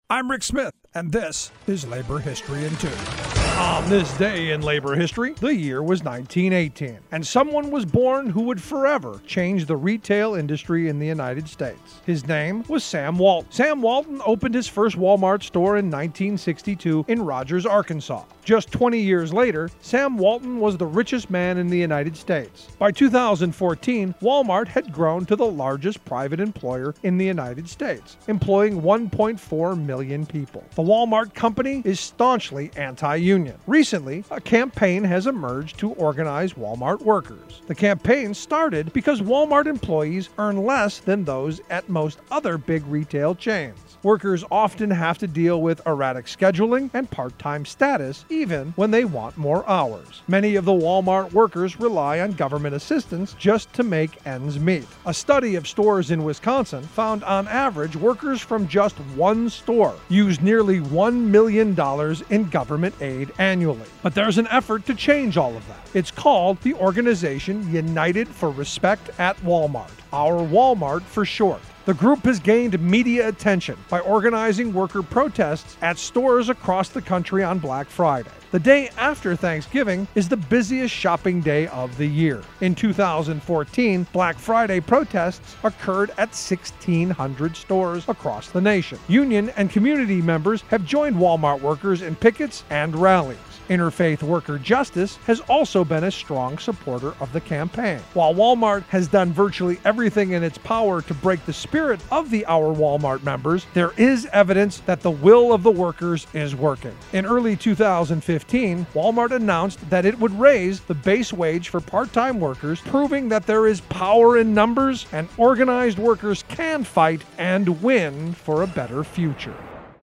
I'm Rick Smith, and this is Labor History in 2. On this day in labor history, the year was 1918, and someone was born who would forever change the retail industry in the United States. His name was Sam Walton. Sam Walton opened his first Walmart store in 1962 in Rogers, Arkansas. Just 20 years later, Sam Walton was the richest man in the United States. By 2014, Walmart had grown to the largest private employer in the United States, employing 1.4 million people. The Walmart company is staunchly anti-union. Recently, a campaign has emerged to organize Walmart workers. The campaign started because Walmart employees earn less than those at most other big retail chains. Workers often have to deal with erratic scheduling and part-time status, even when they want more hours. Many of the Walmart workers rely on government assistance just to make ends meet. A study of stores in Wisconsin found on average workers from just one store use nearly $1 million in government aid annually. But there's an effort to change all of that. It's called the organization United for Respect at Walmart, Our Walmart for short. The group has gained media attention by organizing worker protests at stores across the country on Black Friday. The day after Thanksgiving is the busiest shopping day of the year. In 2014, Black Friday protests occurred at 1,600 stores across the nation. Union and community members have joined Walmart workers in pickets and rallies. Interfaith Worker Justice has also been a strong supporter of the campaign. While Walmart has done virtually everything in its power to break the spirit of the Our Walmart members, there is evidence that the will of the workers is working. In early 2015, Walmart announced that it would raise the base wage for part-time workers, proving that there is power in numbers and organized workers can fight and win for a better future.